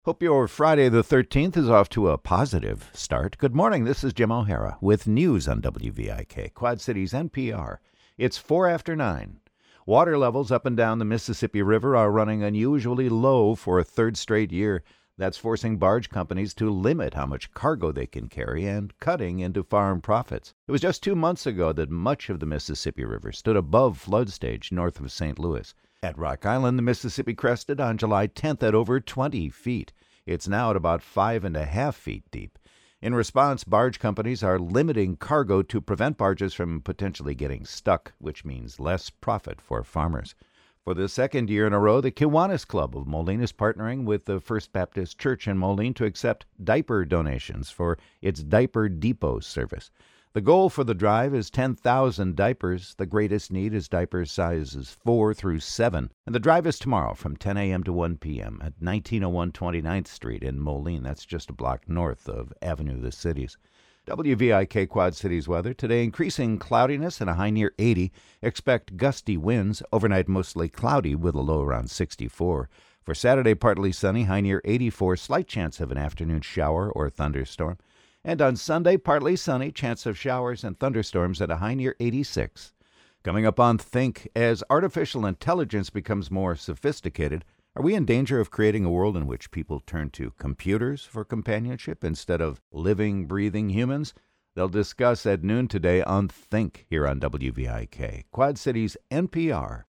Hope your Friday the 13th is off to a positive start. Good morning, this is Jim O'Hara with news on WVIK, Quad Cities NPR. It's 4 after 9. Water levels up and down the Mississippi River are running unusually low for a third straight year. That's forcing barge companies to limit how much cargo they can carry and cutting into farm profits. It was just 2 months ago that much of the Mississippi River stood above flood stage north of St. Louis. At Rock Island, the Mississippi crested on July 10th at over 20 feet. It's now at about 5.5 feet deep. In response, barge companies are limiting cargo to prevent barges from potentially getting stuck, which means less profit for farmers. For the second year in a row, the Kiwanis Club of Moline is partnering with the First Baptist Church in Moline to accept diaper donations for its Diaper Depot service. The goal for the drive is 10,000 diapers. The greatest need is diapers sizes 4 through 7. And the drive is tomorrow from 10 a.m. to 1 p.m. at 1901 29th Street in Moline. That's just a block north of Avenue of the Cities. WVIK Quad Cities weather. Today, increasing cloudiness and a high near 80. Expect gusty winds. Overnight, mostly cloudy with a low around 64. For Saturday, partly sunny, high near 84. Slight chance of an afternoon shower or thunderstorm. And on Sunday, partly sunny, chance of showers and thunderstorms at a high near 86. Coming up on Think, as artificial intelligence becomes more sophisticated, are we in danger of creating a world in which people turn to computers for companionship instead of living, breathing humans? They'll discuss at noon today on Think here on WVIK, Quad Cities NPR.